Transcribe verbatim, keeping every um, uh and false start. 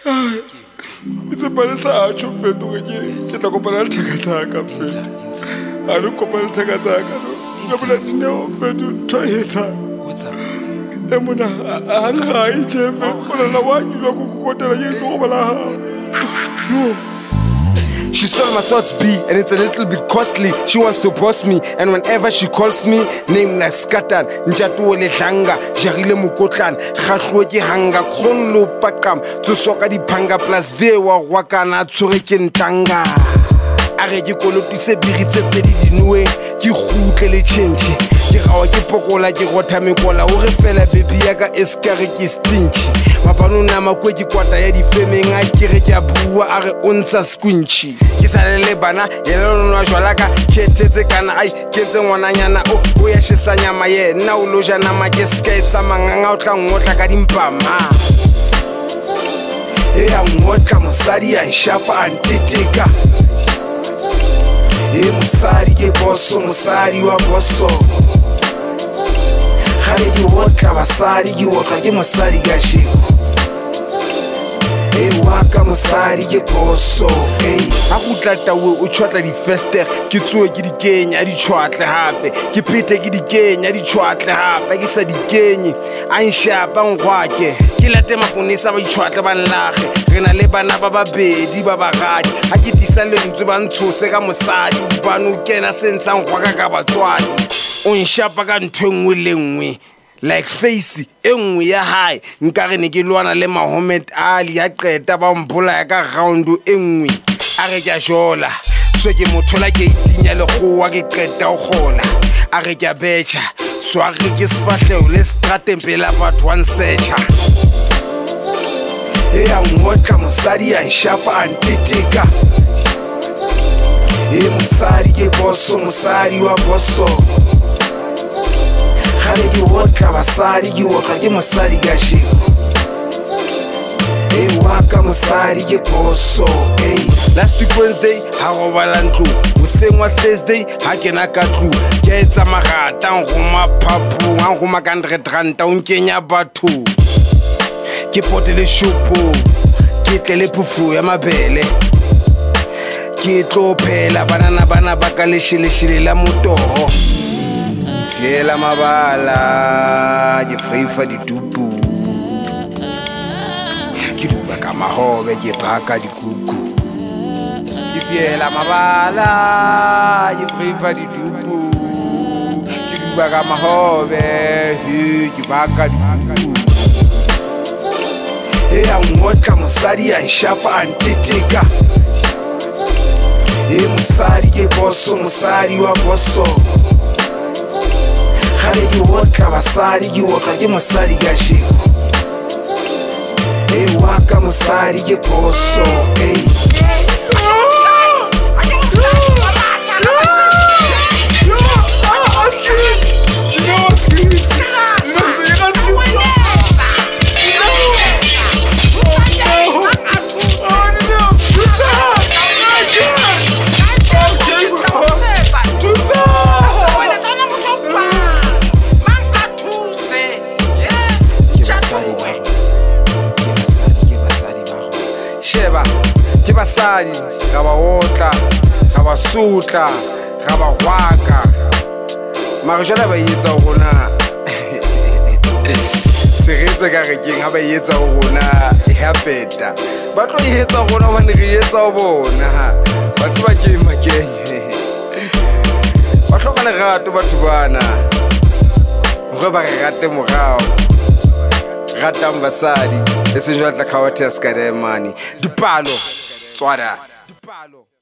Itse bale sa acho fetu ke ke tla kopana le thaka tsaka fetu. A re kopana le thaka tsaka no. Ke bula dineo fetu toyetsa. E mona a nga I jefe ona la wa ki lo ku kotela ye go bala. Yo. She saw my thoughts be, and it's a little bit costly. She wants to boss me, and whenever she calls me, name like Skatan, Njatu le Langa, Jarile Mukotlan, Khatloki Hanga, Kronlo Pakam, Tsosoka di Panga plus Vewa Wakana Tsurikin Tanga. Arrête kolo tu se biritse pedi dinwe ki khutle le change ki gawa ki pokola ki gotha mekola o re fela baby ya ka eskare ki stinchi mapano na makwe ki kwata ya di femeng a ki re ka bua a re ontsa squinchi ki salele bana yelo no jwala ka ketetse kana ai ketse ngwananyana o o ya shisanya maye na o loja na make ska etsa manganga o tla ngotla ka dimpama e ya ngotla mosadi ya nshapa antitika e musari ke bosso musari wa bosso khare ke wotla basari ke wotla ke musari ga shiko e waka musari ke bosso e a go tlata we o tshwatla di fester ke tsoe ke di kenya di tshwatle hape ke phete ke di kenya di tshwatle hape ke sa di kenye a nshapa ngwake ke late maponisa ba itshwatle ba nlage rena le bana ba babedi ba bagadi ha ke disa lentswe ba ntshose ka mosadi bano kena sentsa ngwaka ka batswadi o nshapa ka nthwengwe lengwe like face engwe ya hae nka re ne ke lwana le Muhammad Ali ya qeta ba mbola ka round engwe a re ka jola so ke mothola ke itinya le gowa ke qeta o gola a re ka betcha so a re ke sfahleo le stratempela batho one searcha e ya ngotla mosadi ya nshapa antitika e musadi ke bosso musadi wa bosso khare ke wotla basadi ke wotla ke musadi ga shiko e waka musadi ke bosso e last week Wednesday ha go bala ntlo o sengwa Thursday ha ke na ka tlu ke etsa magata go maphapu ga go makandre tranta o nkenya batho ke potele shopo ke tlele phufu ya mabele ke tlo phela banana bana ba ka le shile shile la motoho fiela mabala ke freifa di tupu ke duba ka mahobe ke phaka di kuku ke fiela mabala ke freifa di tupu ke duba ka mahobe ke phaka di kuku e ya ngotla mosadi ya nshapa antitika e musadi ke bosso musadi wa bosso khare ke wotla basadi ke wotla ke musadi ga shiko e waka musadi ke bosso e Sheba ke basadi ga ba otla ga ba sutla ga ba gwaka mara jala ba yetsa gona seretse ka re keng ha ba yetsa gona e hapeta ba tlo yetsa gona ba ne re yetsa bona ba tseba ke makenye ba hloka le gato batho bana go ba re rate mogao ratang basadi e se jwa tla khawatha ska de mani dipalo tswada dipalo